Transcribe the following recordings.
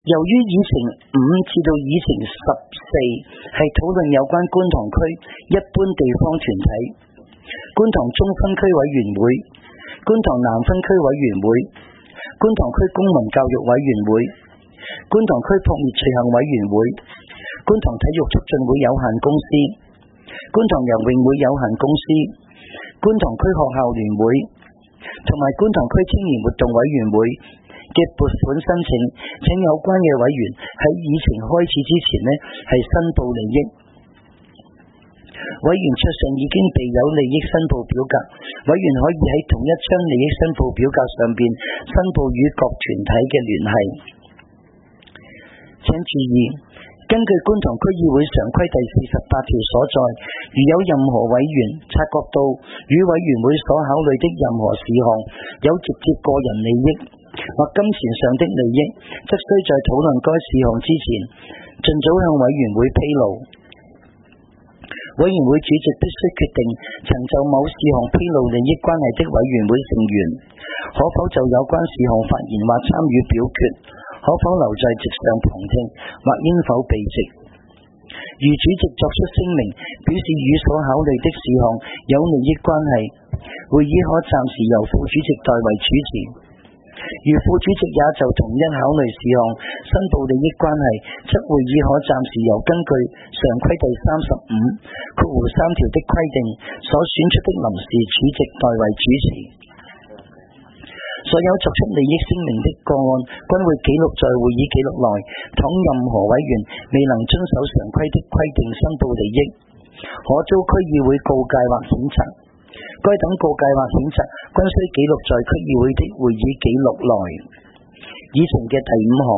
由於議程5至到議程14係討論有關觀塘區一般地方團體、觀塘中分區委員會、觀塘南分區委員會、觀塘區公民教育委員會、觀塘區撲滅罪行委員會、觀塘體育促進會有限公司、觀塘游泳會有限公司、觀塘區學校聯會同埋觀塘區青年活動委員會嘅撥款申請，請有關嘅委員喺議程開始之前係申報利益。委員桌上已經備有利益申報表格，委員可以喺同一張利益申報表格上邊申報與各團體嘅聯繫。請注意，根據觀塘區議會常規第48條所在，如有任何委員察覺到與委員會所考慮的任何事項有直接個人利益或金錢上的利益，則須在討論該事項之前，盡早向委員會披露。委員會主席必須決定曾就某事項披露利益關係的委員會成員，可否就有關事項發言或參與表決，可否留在席上旁聽，或應否避席。如主席作出聲明，表示與所考慮的事項有利益關係，會議可暫時由副主席代為主持。如副主席也就同一考慮事項申報利益關係，則會議可暫時由根據常規第35(3)條的規定所選出的臨時主席代為主持。所有作出利益聲明的個案均會記錄在會議記錄內，倘任何委員未能遵守常規的規定申報利益，可遭區議會告誡或譴責。該等告誡或譴責均須記錄在區議會的會議記錄內。議程嘅第5項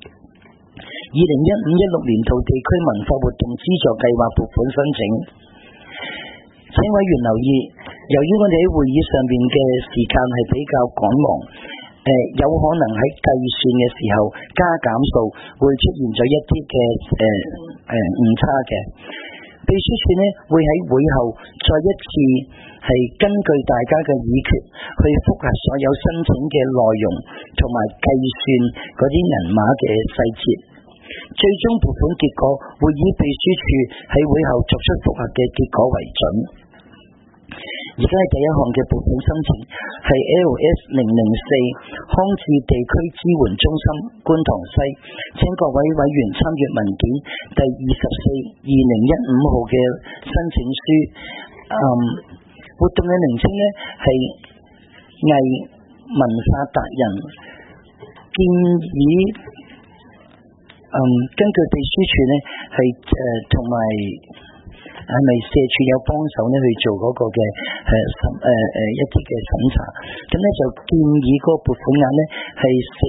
，2015-16年度地區文化活動資助計劃撥款申請。請委員留意，由於我哋喺會議上面嘅時間係比較趕忙，有可能喺計算嘅時候加減數會出現咗一啲嘅誤差嘅。秘書處會喺會後再一次係根據大家嘅議決去複核所有申請嘅內容同埋計算嗰啲銀碼嘅細節。最終撥款結果會以秘書處喺會後作出複核嘅結果為準。而家係第一項嘅撥款申請，係 LS004 康智地區支援中心觀塘西，請各位委員參閱文件第24/2015號嘅申請書。活動嘅名稱係藝文化達人，建議根據秘書處係同埋係咪社署有幫手去做嗰個嘅一啲嘅審查，咁就建議嗰個撥款額係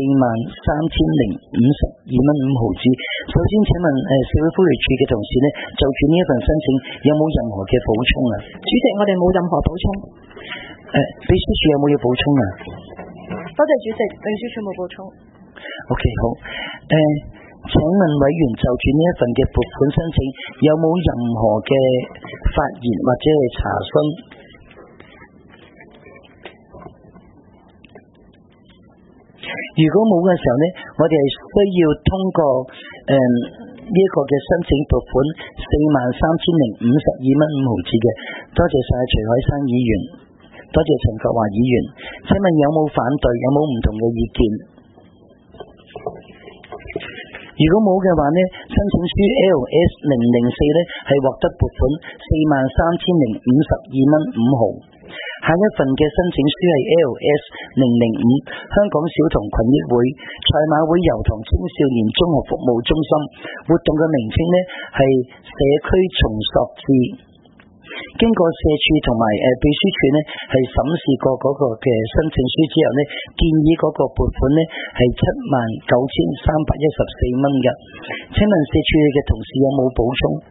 43,052.5毫子。首先請問社會福利署嘅同事就住呢一份申請有冇任何嘅補充啊？ 主席，我哋冇任何補充。 秘書處有冇要補充啊？ 多謝主席，秘書處冇補充。 OK， 好。請問委員就住呢一份嘅撥款申請有冇任何嘅發言或者係查詢？如果冇嘅時候我哋係需要通過呢一個嘅申請撥款43,052.5毫子嘅。多謝晒徐海生議員，多謝陳國華議員。請問有冇反對？有冇唔同嘅意見？如果冇嘅話申請書 LS004 係獲得撥款43,052.5毫。下一份嘅申請書係 LS005 香港小童群益會賽馬會油塘青少年綜合服務中心，活動嘅名稱係社區重塑智。經過社署同埋秘書處係審視過嗰個嘅申請書之後建議嗰個撥款係79,314蚊嘅。請問社署嘅同事有冇補充？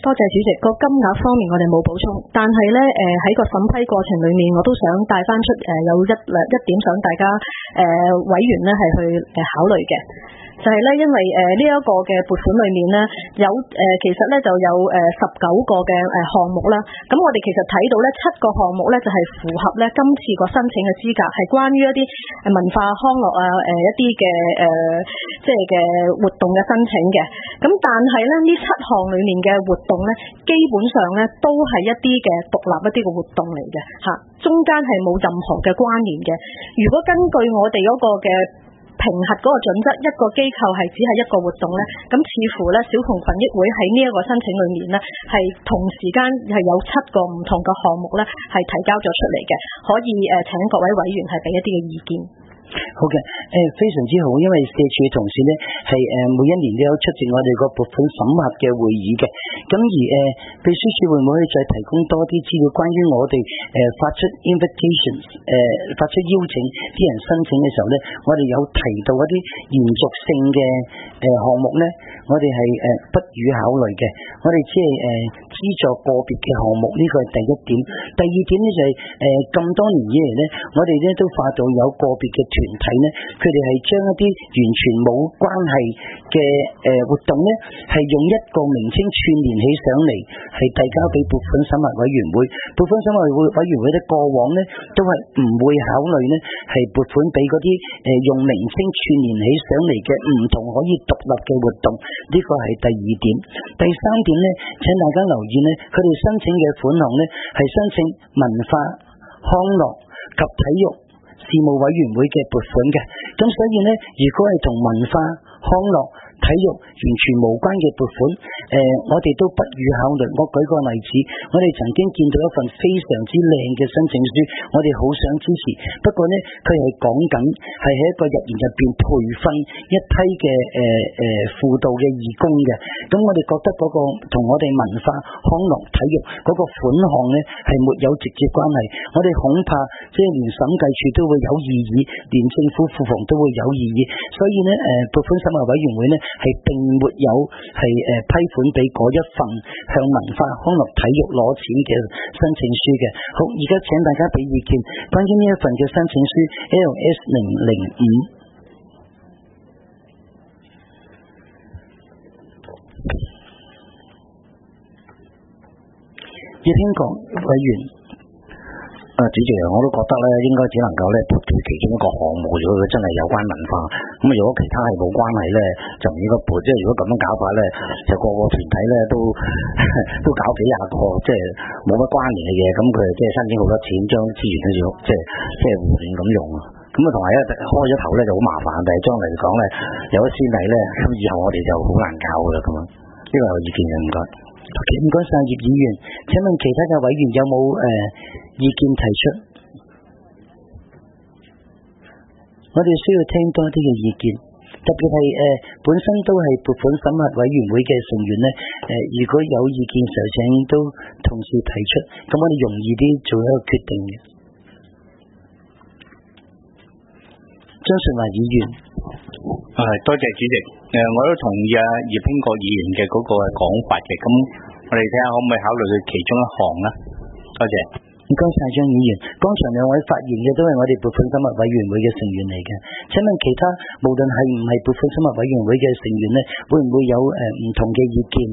多謝主席。個金額方面我哋冇補充，但係咧喺個審批過程裏面，我都想帶翻出有一點想大家委員咧係去考慮嘅。就係咧，因為呢一個嘅撥款裏面咧，其實咧就有19個嘅項目啦。咁我哋其實睇到咧7個項目咧就係符合咧今次個申請嘅資格，係關於一啲文化康樂啊一啲嘅即係嘅活動嘅申請嘅。咁但係咧呢7項裏面嘅活動咧，基本上咧都係一啲嘅獨立一啲嘅活動嚟嘅嚇，中間係冇任何嘅關聯嘅。如果根據我哋嗰個嘅評核嗰個準則，一個機構係只係一個活動咧，咁似乎咧小童群益會喺呢一個申請裏面咧，係同時間係有7個唔同嘅項目咧，係提交咗出嚟嘅，可以請各位委員係俾一啲嘅意見。 好嘅，非常之好，因為社署嘅同事咧係每一年都有出席我哋個撥款審核嘅會議嘅，咁而秘書處會唔會再提供多啲資料關於我哋發出 invitations 發出邀請啲人申請嘅時候咧，我哋有提到一啲延續性嘅項目咧，我哋係不予考慮嘅，我哋只係資助個別嘅項目，呢個係第一點。第二點咧就係咁多年以嚟咧，我哋咧都發到有個別嘅團體咧，佢哋係將一啲完全冇關係嘅活動咧，係用一個名稱串聯起上嚟，係遞交俾撥款審核委員會。撥款審核委員會咧過往咧都係唔會考慮咧係撥款俾嗰啲用名稱串聯起上嚟嘅唔同可以獨立嘅活動，呢個係第二點。第三點咧，請大家留意咧，佢哋申請嘅款項咧係申請文化康樂及體育事務委員會嘅撥款嘅，咁所以呢，如果係同文化康樂體育完全無關嘅撥款，我哋都不予考慮。我舉個例子，我哋曾經見到一份非常之靚嘅申請書，我哋好想支持，不過呢，佢係講緊係喺一個日研入邊培訓一批嘅輔導嘅義工嘅，咁我哋覺得嗰個同我哋文化康樂體育嗰個款項呢係沒有直接關係，我哋恐怕即係連審計處都會有異議，連政府庫房都會有異議，所以呢，撥款審核委員會呢係並沒有係批款俾嗰一份向文化康樂體育攞錢嘅申請書嘅。好，而家請大家俾意見關於呢一份嘅申請書 LS 005。葉興國委員。 主席，我都覺得咧，應該只能夠咧撥佢其中一個項目，如果佢真係有關文化，咁如果其他係冇關係咧，就唔應該撥。即係如果咁樣搞法咧，就個團體咧都搞幾廿個，即係冇乜關聯嘅嘢，咁佢即係申請好多錢，將資源咧即係胡亂咁用啊。咁啊，同埋一開咗頭咧就好麻煩，但係將嚟講咧有咗先例咧，咁以後我哋就好難搞噶啦咁樣。呢個有意見嘅，唔該。 唔該晒葉議員，請問其他嘅委員有冇意見提出？我哋需要聽多啲嘅意見，特別係本身都係撥款審核委員會嘅成員咧，如果有意見就請都同時提出，咁我哋容易啲做一個決定嘅。張順華議員， 多謝主席。我都同意葉興國議員嘅嗰個講法嘅，咁我哋睇下可唔可以考慮佢其中一項啦。多謝。 唔該晒張議員，剛才兩位發言嘅都係我哋撥款審核委員會嘅成員嚟嘅。請問其他無論係唔係撥款審核委員會嘅成員呢，會唔會有唔同嘅意見？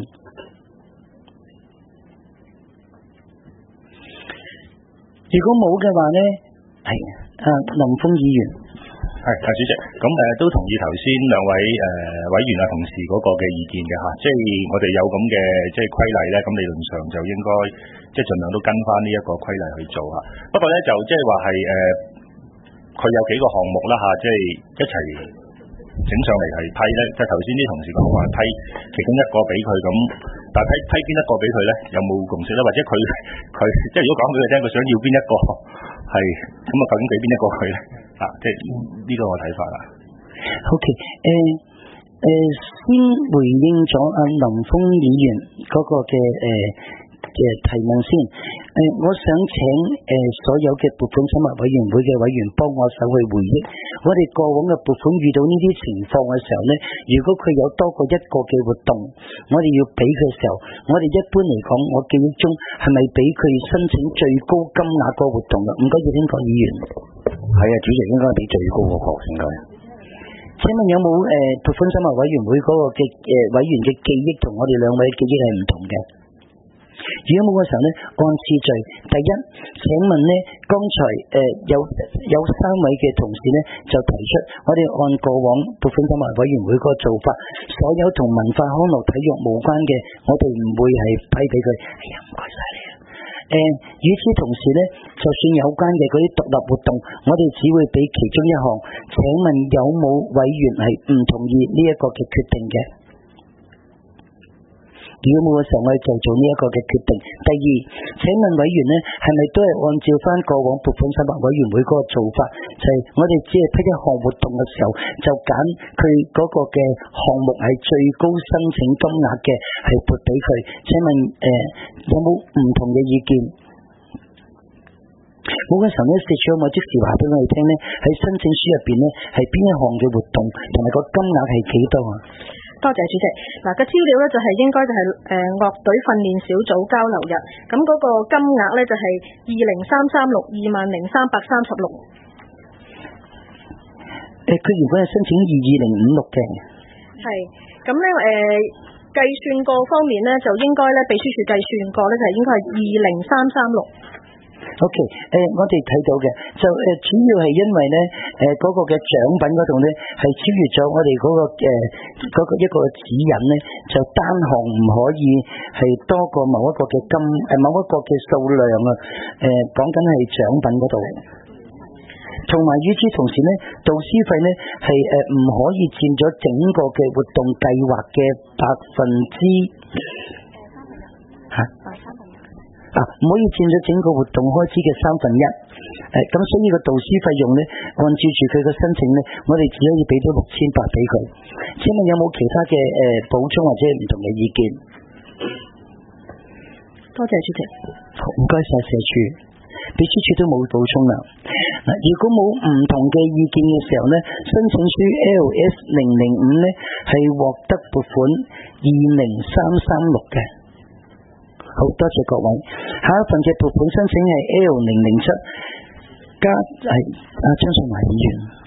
如果冇嘅話呢，係林峰議員。 主席，咁都同意頭先兩位委員同事嗰個嘅意見嘅嚇，即係我哋有咁嘅即係規例咧，咁理論上就應該即係盡量都跟翻呢一個規例去做嚇。不過咧就即係話係佢有幾個項目啦嚇，即係一齊整上嚟係批咧，即係頭先啲同事講話批其中一個俾佢咁，但係批邊一個俾佢咧，有冇共識咧？或者佢即係如果講俾佢聽，佢想要邊一個係咁啊？究竟俾邊一個佢咧？即係呢個我睇法啦。 OK， 先回應咗林峰議員嗰個嘅提問先。我想請所有嘅撥款審核委員會嘅委員幫我手去回憶，我哋過往嘅撥款遇到呢啲情況嘅時候呢，如果佢有多過一個嘅活動，我哋要俾佢嘅時候，我哋一般嚟講，我記憶中係咪俾佢申請最高金額個活動嘅？唔該，葉天國議員。 係啊，主席應該俾最高嗰個應該。 請問有冇撥款審核委員會嗰個嘅委員嘅記憶同我哋兩位記憶係唔同嘅？如果冇嘅時候呢，按次序，第一，請問呢，剛才有三位嘅同事呢就提出，我哋按過往撥款審核委員會嗰個做法，所有同文化康樂體育無關嘅，我哋唔會係批俾佢。哎呀，唔該晒你啊！與此同時呢，就算有關嘅嗰啲獨立活動，我哋只會俾其中一項。請問有冇委員係唔同意呢一個嘅決定嘅？如果冇嘅時候，我哋就做呢一個嘅決定。第二，請問委員呢，係咪都係按照翻過往撥款審核委員會嗰個做法，就係我哋只係批一項活動嘅時候，就揀佢嗰個嘅項目係最高申請金額嘅，係撥俾佢。請問有冇唔同嘅意見？冇嘅時候呢，社署有冇即時話俾我哋聽呢？喺申請書入邊呢，係邊一項嘅活動，同埋個金額係幾多啊？ 多謝主席。嗱，個資料咧就係應該就係樂隊訓練小組交流日，咁嗰個金額咧就係20336，20336。 佢原本係申請22056嘅。 係，咁咧計算過方面咧就應該咧秘書處計算過咧就係應該係20336。 OK， 我哋睇到嘅就主要係因為咧嗰個嘅獎品嗰度咧係超越咗我哋嗰個一個指引咧，就單項唔可以係多過某一個嘅某一個嘅數量啊。講緊係獎品嗰度，同埋與此同時咧，導師費咧係唔可以佔咗整個嘅活動計劃嘅唔可以佔咗整個活動開支嘅1/3。咁所以個導師費用呢，按照住佢嘅申請呢，我哋只可以俾到6800俾佢。請問有冇其他嘅補充或者唔同嘅意見？ 多謝主席。 好，唔該晒社署，秘書處都冇補充啦。如果冇唔同嘅意見嘅時候呢，申請書 LS005 呢係獲得撥款20336嘅。好多謝各位。下一份嘅撥款申請係 L007 加張信華議員。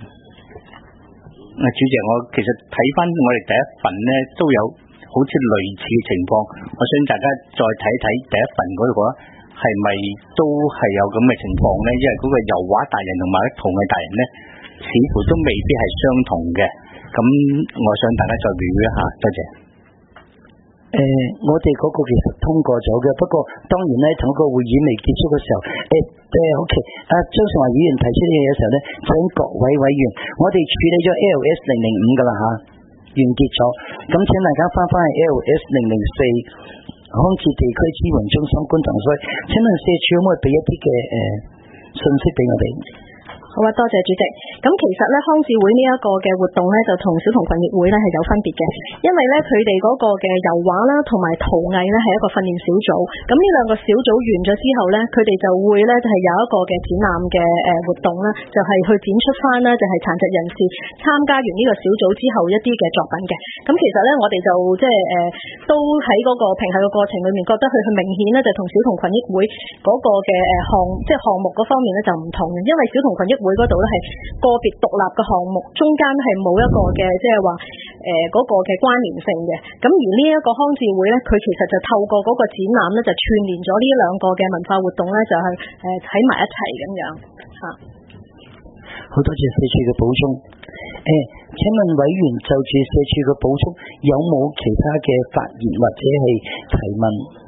主席，我其實睇翻我哋第一份呢都有好似類似嘅情況，我想大家再睇睇第一份嗰度係咪都係有咁嘅情況呢？因為嗰個油畫達人同埋陶藝達人呢，似乎都未必係相同嘅。咁我想大家再留意一下，多謝。 我哋嗰個其實通過咗嘅，不過當然咧，同個會議未結束嘅時候，OK， 張信華議員提出呢嘢嘅時候咧，請各位委員，我哋處理咗 LS005 噶啦完結咗，咁請大家翻返去 LS004 康智地區支援中心觀塘區，請問社署可唔可以俾一啲嘅信息俾我哋？ 好啊，多謝主席。咁其實咧，康智會呢一個嘅活動咧，就同小童群益會咧係有分別嘅，因為咧佢哋嗰個嘅油畫啦，同埋陶藝咧係一個訓練小組。咁呢兩個小組完咗之後咧，佢哋就會咧就係有一個嘅展覽嘅活動啦，就係去展出翻啦，就係殘疾人士參加完呢個小組之後一啲嘅作品嘅。咁其實咧，我哋就即係都喺嗰個評核嘅過程裏面，覺得佢明顯咧就同小童群益會嗰個嘅項目嗰方面咧就唔同嘅，因為小童群益會嗰度咧係個別獨立嘅項目，中間係冇一個嘅即係話嗰個嘅關聯性嘅。咁而呢一個康智會咧，佢其實就透過嗰個展覽咧，就串聯咗呢兩個嘅文化活動咧，就係喺埋一齊咁樣嚇。 好多謝社署嘅補充。請問委員就住社署嘅補充，有冇其他嘅發言或者係提問？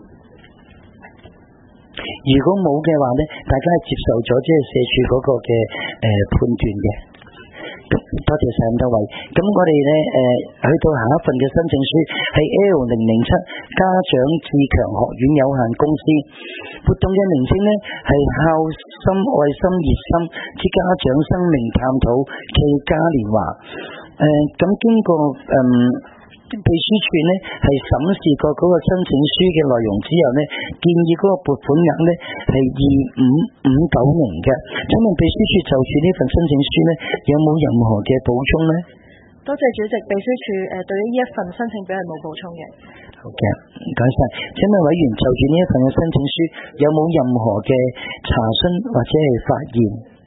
如果冇嘅話呢，大家係接受咗即係社署嗰個嘅判斷嘅。多謝晒咁多位。咁我哋呢去到下一份嘅申請書係 L007 家長志強學院有限公司，活動嘅名稱呢係孝心愛心熱心之家長生命探討暨嘉年華。咁經過秘書處呢係審視過嗰個申請書嘅內容之後呢，建議嗰個撥款額呢係25590嘅。請問秘書處就住呢份申請書呢，有冇任何嘅補充呢？ 多謝主席，秘書處對於呢一份申請表係冇補充嘅。 好嘅，唔該晒。請問委員就住呢一份嘅申請書有冇任何嘅查詢或者係發言？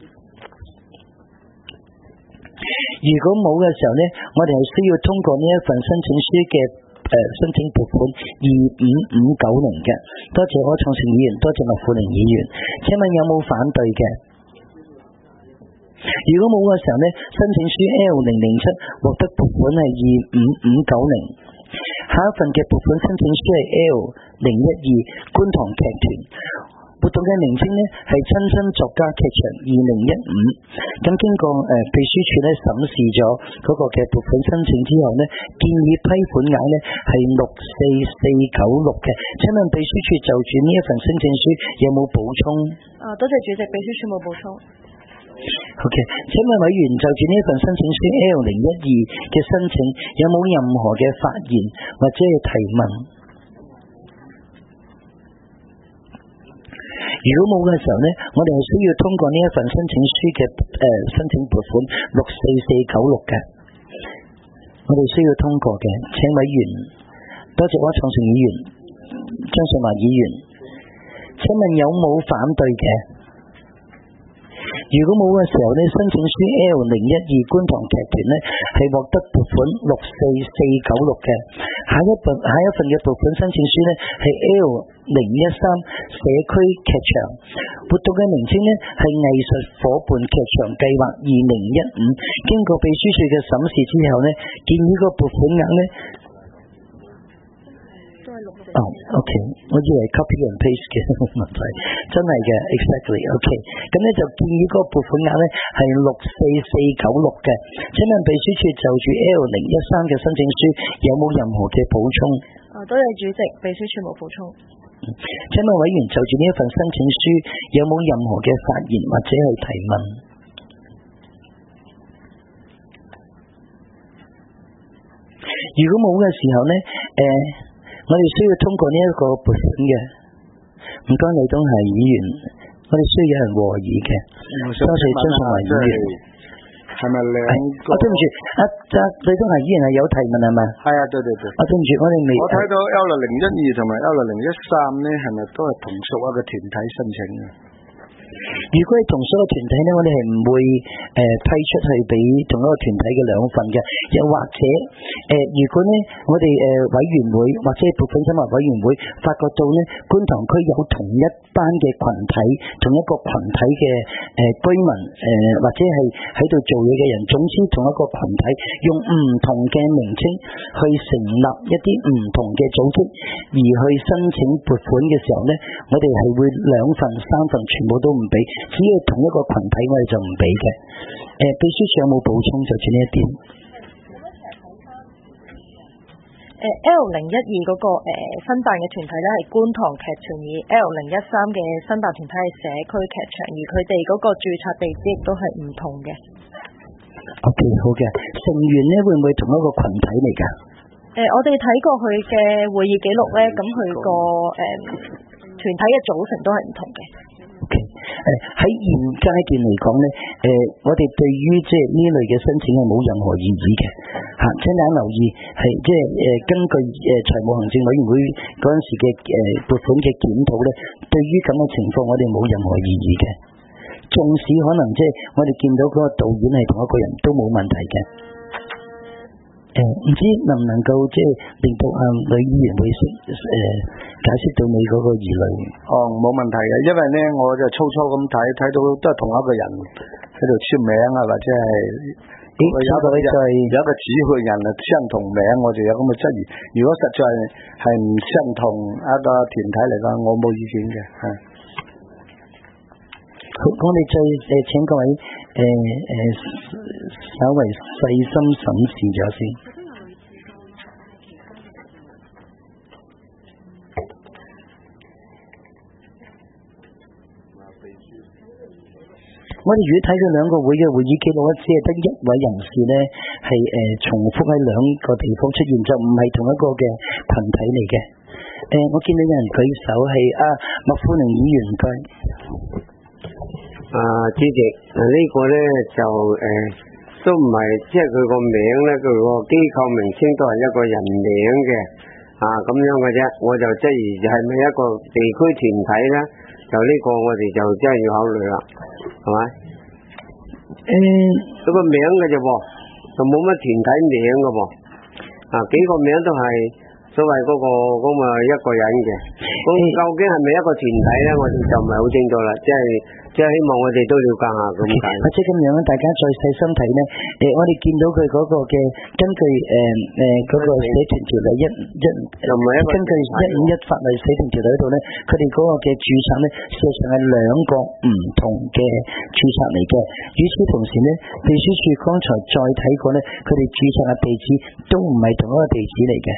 如果冇嘅時候呢，我哋係需要通過呢一份申請書嘅申請撥款25590嘅。多謝柯創盛議員，多謝麥富玲議員。請問有冇反對嘅？如果冇嘅時候呢，申請書 L007 獲得撥款係25590。下一份嘅撥款申請書係 L012 觀塘劇團。活動嘅名稱呢係親親作家劇場2015。咁經過秘書處呢審視咗嗰個嘅撥款申請之後呢，建議批款額呢係64496嘅。請問秘書處就住呢一份申請書有冇補充？ 多謝主席，秘書處冇補充。 好嘅，請問委員就住呢一份申請書 L012 嘅申請有冇任何嘅發言或者係提問？如果冇嘅時候呢，我哋係需要通過呢一份申請書嘅申請撥款64496嘅，我哋需要通過嘅。請委員，多謝柯創盛議員、張順華議員。請問有冇反對嘅？如果冇嘅時候呢，申請書 L012 觀塘劇團呢係獲得撥款64496嘅。下一份嘅撥款申請書呢係 L013 社區劇場。活動嘅名稱呢係藝術伙伴劇場計劃2015。經過秘書處嘅審視之後呢，建議個撥款額呢OK， 我以為 copy and paste 嘅問題，真係嘅 exactly OK。咁呢就建議個撥款額呢係64496嘅。請問秘書處就住 L013 嘅申請書有冇任何嘅補充？ 多謝主席，秘書處冇補充。 請問委員就住呢一份申請書有冇任何嘅發言或者係提問？如果冇嘅時候呢，我哋需要通過呢一個撥款嘅。唔該，李東霞議員，我哋需要有人和議嘅。多謝張順華議員。 係咪兩個？ 對唔住，李東霞議員係有提問係咪？ 係啊，對。 對唔住，我哋未。 我睇到 L012同埋 L013呢，係咪都係同屬一個團體申請嘅？ 如果係同所有團體呢，我哋係唔會批出去俾同一個團體嘅兩份嘅。又或者如果呢我哋委員會或者撥款審核委員會發覺到呢觀塘區有同一班嘅群體，同一個群體嘅居民或者係喺度做嘢嘅人，總之同一個群體用唔同嘅名稱去成立一啲唔同嘅組織而去申請撥款嘅時候呢，我哋係會2份3份全部都唔俾，只要同一個群體我哋就唔俾嘅。秘書處有冇補充就住呢一點 ？L012嗰個申辦嘅團體咧係觀塘劇團，而 L013嘅申辦團體係社區劇場，而佢哋嗰個註冊地址亦都係唔同嘅。 OK， 好嘅。成員咧會唔會同一個群體嚟㗎？ 我哋睇過佢嘅會議記錄咧，咁佢個團體嘅組成都係唔同嘅。 OK，喺現階段嚟講咧，我哋對於即係呢類嘅申請係冇任何異議嘅嚇。請大家留意係即係根據財務行政委員會嗰陣時嘅撥款嘅檢討咧，對於咁嘅情況我哋冇任何異議嘅。縱使可能即係我哋見到嗰個導演係同一個人都冇問題嘅。唔知能唔能夠即係令到女議員會解釋到你嗰個疑慮？ 冇問題嘅，因為呢我就初初咁睇到都係同一個人喺度簽名啊，或者係有一個指揮人相同名，我就有咁嘅質疑。如果實在係唔相同一個團體嚟講，我冇意見嘅。 好，我哋再請各位稍微細心審視咗先。 我哋如果睇佢兩個會嘅會議記錄咧，只係得一位人士咧係重複喺兩個地方出現，就唔係同一個嘅群體嚟嘅。我見到有人舉手係麥富寧議員佢。 主席，呢個咧就都唔係，即係佢個名咧，佢個機構名稱都係一個人名嘅咁樣嘅啫。我就質疑係咪一個地區團體咧？就呢個我哋就真係要考慮啦，係咪？嗰個名嘅啫噃，就冇乜團體名嘅噃。幾個名都係所謂嗰個咁啊一個人嘅。咁究竟係咪一個團體咧？我哋就唔係好清楚啦，即係希望我哋都了解下咁解。 或者咁樣大家再細心睇呢，我哋見到佢嗰個嘅根據嗰個社團條例根據151法例社團條例嗰度呢，佢哋嗰個嘅註冊呢，事實上係兩個唔同嘅註冊嚟嘅。與此同時呢，秘書處剛才再睇過呢，佢哋註冊嘅地址都唔係同一個地址嚟嘅。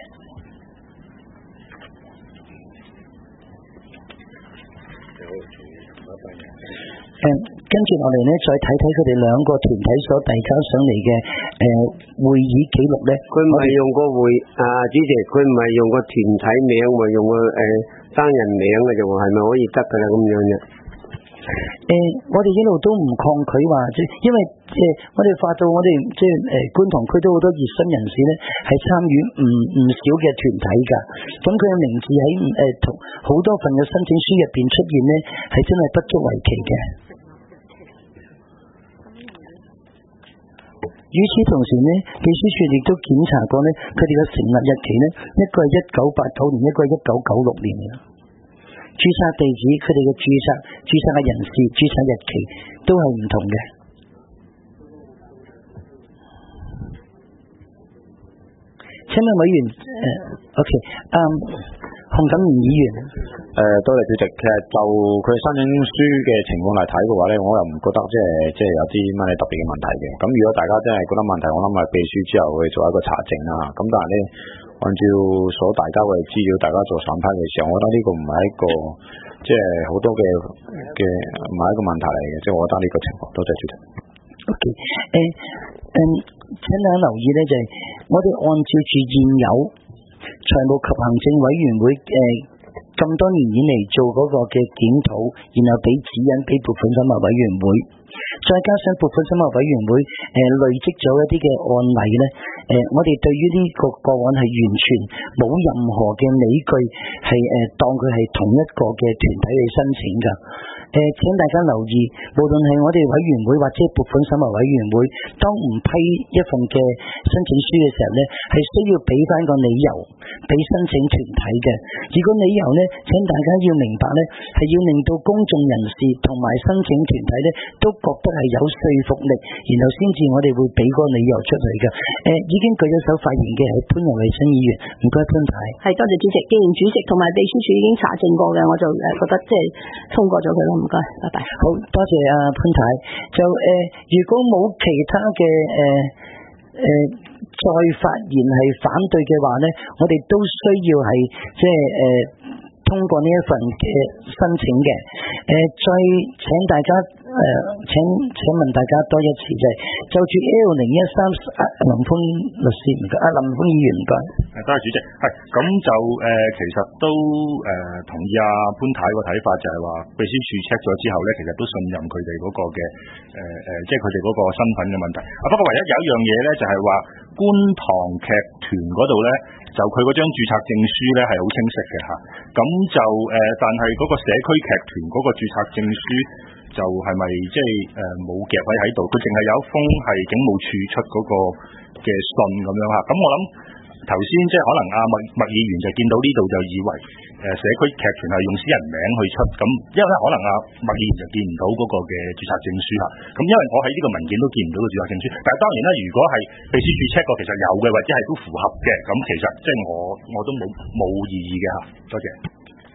跟住落嚟呢，再睇睇佢哋兩個團體所遞交上嚟嘅會議記錄呢， 佢唔係用個主席，佢唔係用個團體名，咪用個單人名嘅啫喎，係咪可以得㗎啦咁樣啫？ 我哋一路都唔抗拒話，因為我哋發到我哋觀塘區都好多熱心人士呢，係參與唔少嘅團體㗎。咁佢嘅名字喺同好多份嘅申請書入邊出現呢，係真係不足為奇嘅。與此同時呢，秘書處亦都檢查過呢，佢哋嘅成立日期呢，一個係1989年，一個係1996年嘅。註冊地址，佢哋嘅註冊嘅人士、註冊日期都係唔同嘅。請問委員，OK，洪錦賢議員， 多謝主席。其實就佢申請書嘅情況嚟睇嘅話咧，我又唔覺得即係有啲乜嘢特別嘅問題嘅。咁如果大家真係覺得問題，我諗係秘書之後去做一個查證啦。咁但係咧，按照所大家嘅資料，大家做審批嘅時候，我覺得呢個唔係一個即係好多嘅唔係一個問題嚟嘅。即係我覺得呢個情況，多謝主席。 OK，請大家留意咧，就係我哋按照住現有財務及行政委員會咁多年以嚟做嗰個嘅檢討，然後俾指引俾撥款審核委員會，再加上撥款審核委員會累積咗一啲嘅案例咧，我哋對於呢個個案係完全冇任何嘅理據係當佢係同一個嘅團體去申請㗎。請大家留意，無論係我哋委員會或者撥款審核委員會，當唔批一份嘅申請書嘅時候呢，係需要俾翻個理由俾申請團體嘅。而個理由呢，請大家要明白呢，係要令到公眾人士同埋申請團體呢都覺得係有說服力，然後先至我哋會俾個理由出嚟嘅。已經舉咗手發言嘅係潘日偉新議員，唔該潘太。 係，多謝主席。既然主席同埋秘書處已經查證過嘅，我就覺得即係通過咗佢咯。唔該，拜拜。 好多謝潘太。就如果冇其他嘅再發言係反對嘅話呢，我哋都需要係即係通過呢一份嘅申請嘅。再請大家請問大家多一次，就住 L013林峰律師唔該，林峰議員唔該。 多謝主席。係咁就其實都同意潘太個睇法，就係話秘書處 check 咗之後咧，其實都信任佢哋嗰個嘅即係佢哋嗰個身份嘅問題。不過唯一有一樣嘢咧，就係話觀塘劇團嗰度咧，就佢嗰張註冊證書咧係好清晰嘅嚇。咁就但係嗰個社區劇團嗰個註冊證書就係咪即係冇夾位喺度？佢淨係有一封係警務處出嗰個嘅信咁樣嚇。咁我諗頭先即係可能麥議員就見到呢度就以為社區劇團係用私人名去出，咁因為可能麥議員就見唔到嗰個嘅註冊證書嚇。咁因為我喺呢個文件都見唔到個註冊證書，但係當然啦，如果係秘書處 check 過其實有嘅，或者係都符合嘅，咁其實即係我都冇異議嘅嚇。多謝。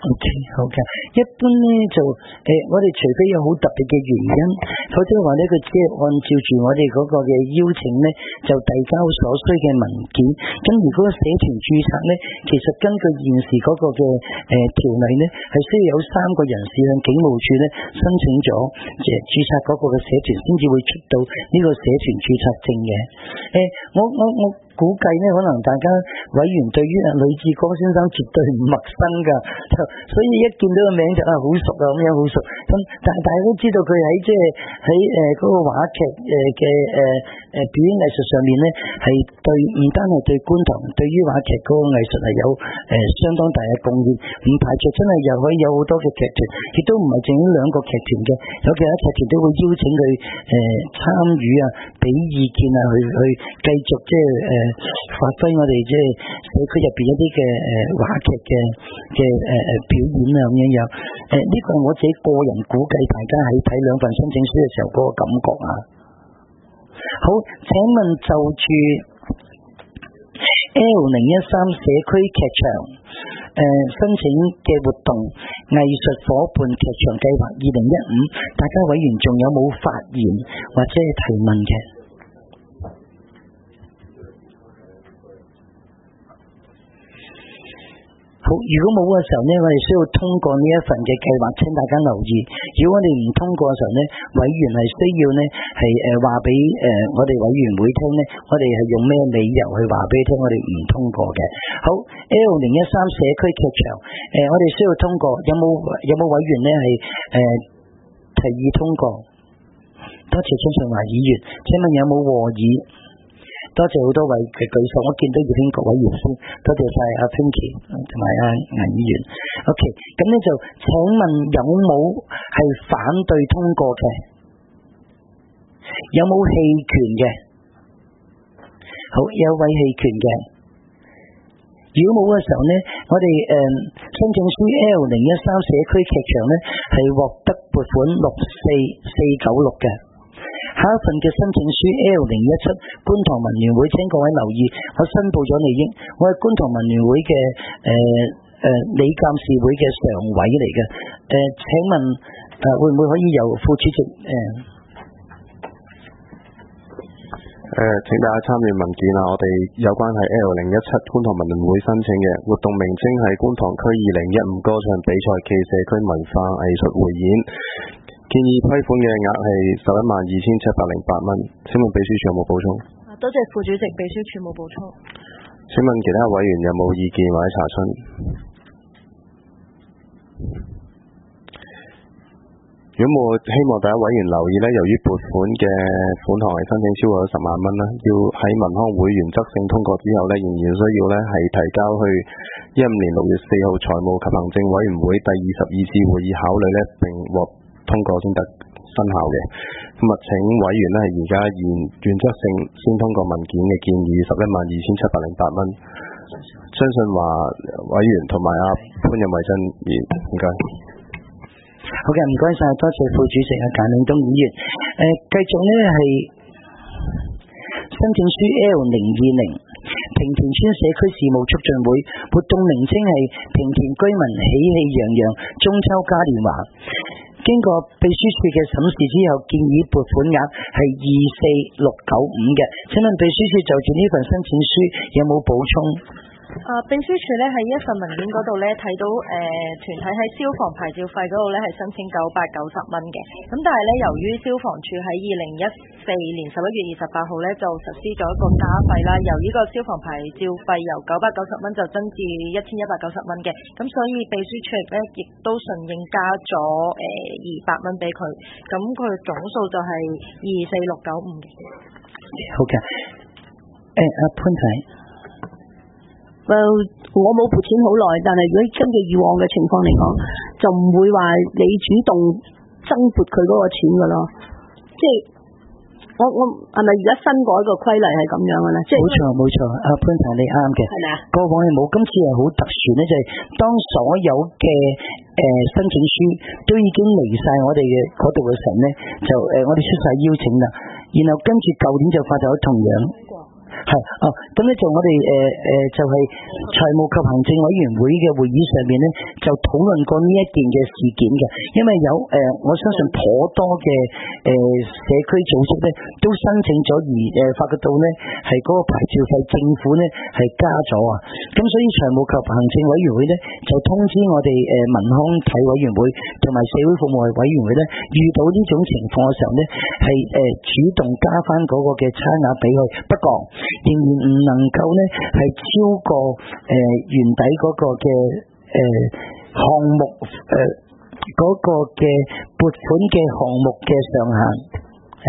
OK， 好嘅。一般咧就我哋除非有好特別嘅原因，否則話咧佢只係按照住我哋嗰個嘅邀請咧，就遞交所需嘅文件。咁如果社團註冊咧，其實根據現時嗰個嘅條例咧，係需要有3個人士向警務處咧申請咗註冊嗰個嘅社團，先至會出到呢個社團註冊證嘅。我估計咧，可能大家委員對於呂志剛先生絕對唔陌生㗎，所以一見到個名就好熟啊，咁樣好熟。咁但係大家都知道佢喺喺嗰個話劇嘅表演藝術上面咧，係對唔單係對觀塘，對於話劇嗰個藝術係有相當大嘅貢獻。唔排除真係又可以有好多嘅劇團，亦都唔係淨係2個劇團嘅，有其他劇團都會邀請佢參與啊，俾意見啊，去繼續發揮我哋社區入邊一啲嘅話劇嘅表演啊，咁樣。呢個係我自己個人估計，大家喺睇2份申請書嘅時候嗰個感覺啊。好，請問就住 L013 社區劇場申請嘅活動藝術伙伴劇場計劃2015，大家委員仲有冇發言或者係提問嘅？好，如果冇嘅時候呢，我哋需要通過呢一份嘅計劃，請大家留意。如果我哋唔通過嘅時候呢，委員係需要呢係話俾我哋委員會聽呢，我哋係用咩理由去話俾你聽，我哋唔通過嘅。好 ，L013 社區劇場，我哋需要通過，有冇委員呢係提議通過？多謝張順華議員，請問有冇和議？多謝好多位嘅舉手，我見到葉興國委員先，多謝晒阿 Pinky 同埋阿顏議員。OK， 咁呢就請問有冇係反對通過嘅？有冇棄權嘅？好，有位棄權嘅。如果冇嘅時候呢，我哋申請書 L013 社區劇場呢係獲得撥款64496嘅。下一份嘅申請書 L017 觀塘民聯會，請各位留意，我申報咗利益，我係觀塘民聯會嘅理監事會嘅常委嚟嘅。請問會唔會可以由副主席請大家參與文件啊！我哋有關係 L017 觀塘民聯會申請嘅活動名稱係觀塘區2015歌唱比賽暨社區文化藝術匯演。建議批款嘅額係112708蚊。請問秘書處有冇補充？ 多謝副主席，秘書處冇補充。 請問其他委員有冇意見或者查詢？如果冇，希望大家委員留意呢，由於撥款嘅款項係申請超過10萬蚊啦，要喺民康會原則性通過之後呢，仍然需要呢係提交去2015年6月4號財務及行政委員會第22次會議考慮呢，並獲通過先得生效嘅。咁啊，請委員呢係而家原則性先通過文件嘅建議112708蚊。相信話委員同埋阿潘任惠珍議員，唔該。 好嘅，唔該晒，多謝副主席阿簡永東議員。繼續呢係申請書 L020 平田村社區事務促進會，活動名稱係平田居民喜氣洋洋中秋嘉年華。經過秘書處嘅審視之後，建議撥款額係24695嘅。請問秘書處就住呢份申請書有冇補充？ 秘書處咧喺一份文件嗰度咧睇到團體喺消防牌照費嗰度咧係申請990蚊嘅，咁但係咧由於消防處喺2014年11月28號咧就實施咗一個加費啦，由呢個消防牌照費由990蚊就增至1190蚊嘅，咁所以秘書處咧亦都順應加咗200蚊俾佢，咁佢總數就係24695嘅。 好嘅，阿潘仔。 我冇撥錢好耐，但係如果根據以往嘅情況嚟講，就唔會話你主動增撥佢嗰個錢噶咯。即係我係咪而家新改個規例係咁樣嘅咧？即係冇錯，阿潘太你啱嘅。係咪啊？過往係冇，今次係好特殊咧，就係當所有嘅申請書都已經嚟晒我哋嘅嗰度嘅時候咧，就我哋出晒邀請啦，然後跟住舊年就發咗同樣。 係哦，咁咧就我哋就係財務及行政委員會嘅會議上面咧，就討論過呢一件嘅事件嘅，因為有我相信頗多嘅社區組織咧都申請咗而發覺到咧係嗰個牌照費政府咧係加咗啊，咁所以財務及行政委員會咧就通知我哋文康體委員會同埋社會服務委員會咧，遇到呢種情況嘅時候咧係主動加翻嗰個嘅差額俾佢，不過仍然唔能夠咧係超過原底嗰個嘅項目嗰個嘅撥款嘅項目嘅上限係。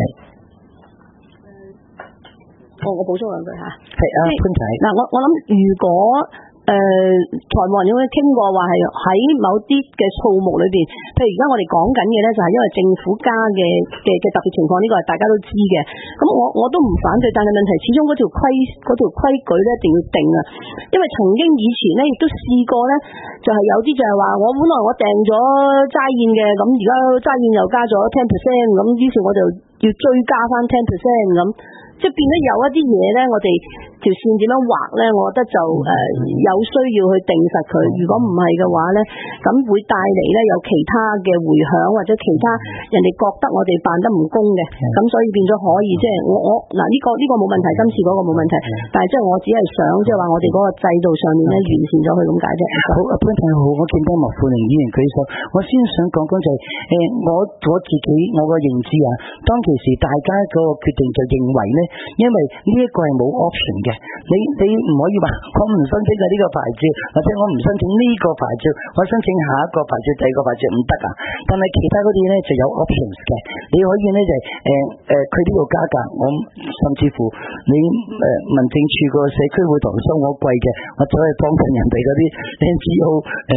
我補充兩句嚇。 係啊，潘仔。 嗱，我諗如果財務委員會傾過話係喺某啲嘅數目裏邊，譬如而家我哋講緊嘅咧就係因為政府加嘅特別情況，呢個係大家都知嘅。咁我都唔反對，但係問題始終嗰條規矩咧一定要定啊。因為曾經以前咧亦都試過咧，就係有啲就係話我本來我訂咗齋宴嘅，咁而家齋宴又加咗 10%， 咁於是我就要追加翻 10% 咁。即係變得有一啲嘢咧，我哋條線點樣畫咧，我覺得就有需要去定實佢。如果唔係嘅話咧，咁會帶嚟咧有其他嘅迴響，或者其他人哋覺得我哋辦得唔公嘅。咁所以變咗可以即係我嗱呢個冇問題，今次嗰個冇問題。但係即係我只係想即係話我哋嗰個制度上面咧完善咗佢咁解啫。 好，阿潘太好，我見到麥富寧議員舉手，我先想講就係我自己我個認知啊，當其時大家嗰個決定就認為咧。因為呢一個係冇 option 嘅，你唔可以話我唔申請呢個牌照，或者我唔申請呢個牌照，我申請下一個牌照、第二個牌照唔得啊。但係其他嗰啲咧就有 options 嘅，你可以咧就佢呢度加價，我甚至乎你民政處個社區會堂收我貴嘅，我走去幫襯人哋嗰啲 NGO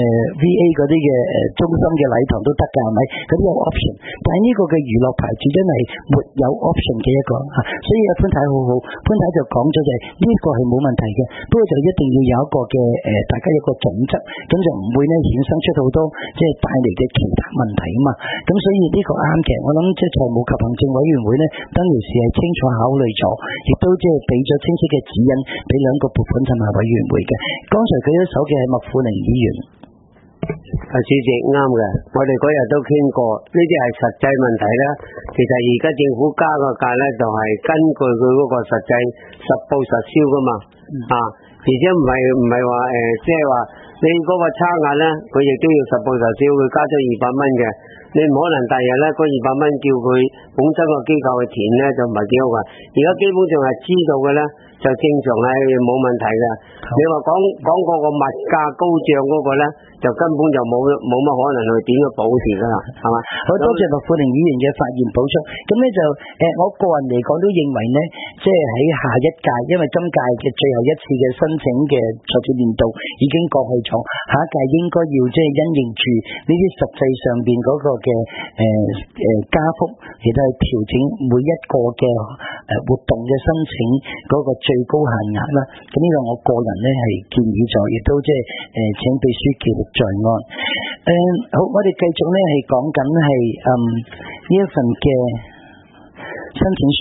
VA 嗰啲嘅中心嘅禮堂都得㗎，係咪？嗰啲有 option， 但係呢個嘅娛樂牌照真係沒有 option 嘅一個嚇，所以潘太好好，潘太就講咗就係呢個係冇問題嘅，不過就一定要有一個嘅大家有個準則，咁就唔會咧衍生出好多即係帶嚟嘅其他問題啊嘛。咁所以呢個啱嘅，我諗即係財務及行政委員會咧當其時係清楚考慮咗，亦都即係俾咗清晰嘅指引俾兩個撥款同埋委員會嘅。剛才舉咗手嘅係麥富寧議員。 主席啱嘅，我哋嗰日都傾過，呢啲係實際問題啦。其實而家政府加個價咧，就係根據佢嗰個實際實報實銷噶嘛，而且唔係話即係話你嗰個差額咧，佢亦都要實報實銷，佢加咗200蚊嘅，你唔可能第日咧嗰200蚊叫佢本身個機構去填咧，就唔係幾好噶。而家基本上係知道嘅咧，就正常係冇問題嘅。你話講嗰個物價高漲嗰個咧，就根本就冇乜可能去點去保持噶啦，係嘛？ 好多謝麥富寧議員嘅發言補充。咁咧就我個人嚟講都認為呢，即係喺下一屆，因為今屆嘅最後一次嘅申請嘅財政年度已經過去咗，下一屆應該要即係因應住呢啲實際上邊嗰個嘅加幅，亦都係調整每一個嘅活動嘅申請嗰個最高限額啦。咁呢個我個人咧係建議咗，亦都即係請秘書記錄在案。好，我哋繼續咧係講緊係呢一份嘅申請書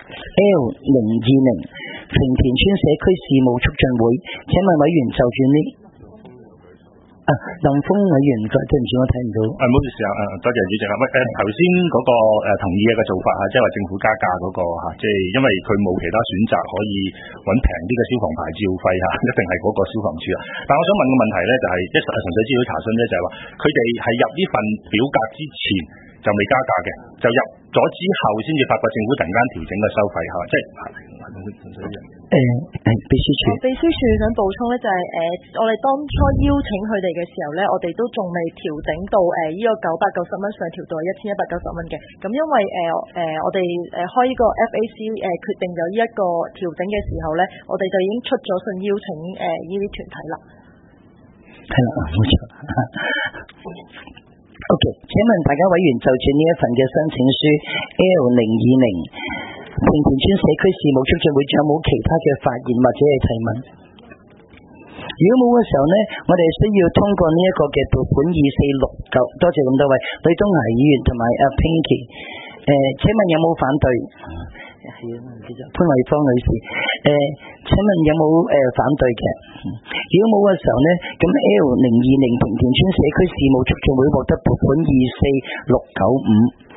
L020 平田村社區事務促進會，請問委員就住呢林峰委員，對唔住我睇唔到。 唔好意思啊，多謝主席啊。頭先嗰個同意嘅做法啊，即係話政府加價嗰個即係因為佢冇其他選擇可以揾平啲嘅消防牌照費一定係嗰個消防處啊。但我想問個問題咧，就係即係純粹資料查詢咧，就係話佢哋係入呢份表格之前就未加價嘅，就入咗之後先至發覺政府突然間調整個收費即係秘書處想補充咧，就係我哋當初邀請佢哋嘅時候咧，我哋都仲未調整到呢個990蚊上調到1190蚊嘅。咁因為我哋開呢個 FAC 決定咗呢一個調整嘅時候咧，我哋就已經出咗信邀請呢啲團體啦。 係啦，冇錯。OK， 請問大家委員就住呢一份嘅申請書 L020 平田村社區事務促進會，仲有冇其他嘅發言或者係提問？如果冇嘅時候呢，我哋需要通過呢一個嘅撥款2469。多謝咁多位呂東霞議員同埋阿 Pinky。請問有冇反對？ 係啊，潘慧芳女士，請問有冇反對嘅？如果冇嘅時候呢，咁 L020平田村社區事務促進會獲得撥款24695。